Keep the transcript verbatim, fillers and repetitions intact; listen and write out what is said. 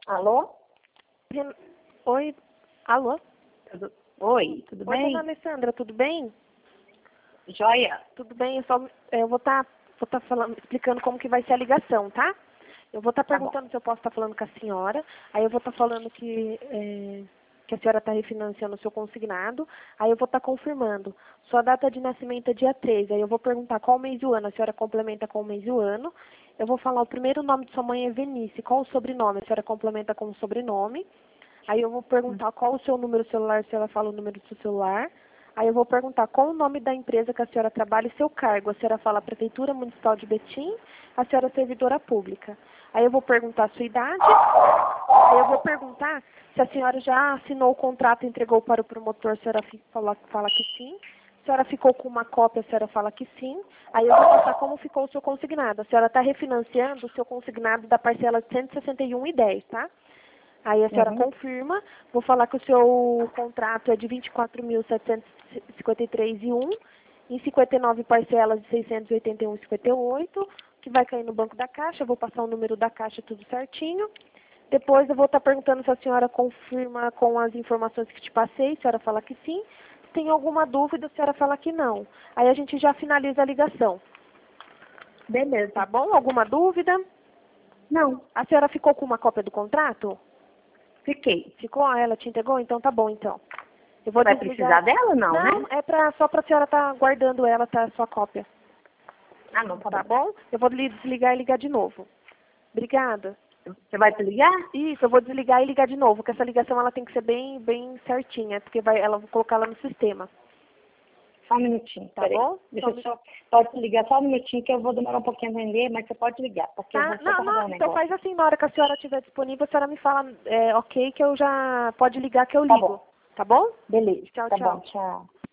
Alô? Ren- Oi, alô? Tudo... Oi, tudo Oi, bem? dona Alessandra, tudo bem? Joia? Tudo bem, eu, só, eu vou estar vou tá falando, explicando como que vai ser a ligação, tá? Eu vou estar Tá bom. perguntando se eu posso estar falando com a senhora, aí eu vou estar falando que, é, que a senhora está refinanciando o seu consignado, aí eu vou estar confirmando. Sua data de nascimento é dia treze, aí eu vou perguntar qual mês e o ano, a senhora complementa com o mês e o ano. Eu vou falar o primeiro nome de sua mãe é Venice, qual o sobrenome? A senhora complementa com o sobrenome. Aí eu vou perguntar qual o seu número celular, se ela fala o número do seu celular. Aí eu vou perguntar qual o nome da empresa que a senhora trabalha e seu cargo. A senhora fala Prefeitura Municipal de Betim, a senhora é servidora pública. Aí eu vou perguntar a sua idade. Aí eu vou perguntar se a senhora já assinou o contrato e entregou para o promotor, a senhora fi- fala, fala que sim. A senhora ficou com uma cópia, a senhora fala que sim. Aí eu vou passar como ficou o seu consignado. A senhora está refinanciando o seu consignado da parcela de cento e sessenta e um e dez, tá? Aí a senhora Uhum. confirma, vou falar que o seu contrato é de vinte e quatro mil setecentos e cinquenta e três e um, em cinquenta e nove parcelas de seiscentos e oitenta e um e cinquenta e oito, que vai cair no banco da Caixa, eu vou passar o número da Caixa tudo certinho. Depois eu vou estar perguntando se a senhora confirma com as informações que te passei, a senhora fala que sim. Se tem alguma dúvida, a senhora fala que não. Aí a gente já finaliza a ligação, Beleza. tá bom? Alguma dúvida? Não, A senhora ficou com uma cópia do contrato? fiquei. Ficou? Ah, ela te entregou? Então tá bom, então. Eu vou Vai desligar. precisar dela ou não, Não, né? é pra, só pra senhora estar guardando ela, tá? A sua cópia. Ah, não, tá Tá bom. bom? Eu vou li- desligar e ligar de novo. Obrigada. Você vai te ligar? Isso, eu vou desligar e ligar de novo, porque essa ligação ela tem que ser bem, bem certinha, porque vai, ela vou colocar ela no sistema. Só um minutinho, Tá peraí. bom? Deixa Só eu me- só... Pode ligar só um minutinho que eu vou demorar um pouquinho a atender, mas você pode ligar, porque eu Tá? vou só Não, carregar não, um então negócio. faz assim, na hora que a senhora estiver disponível, a senhora me fala, é, ok, que eu já pode ligar que eu Tá ligo. bom. Tá bom? Beleza. Tchau, Tá tchau. bom, tchau.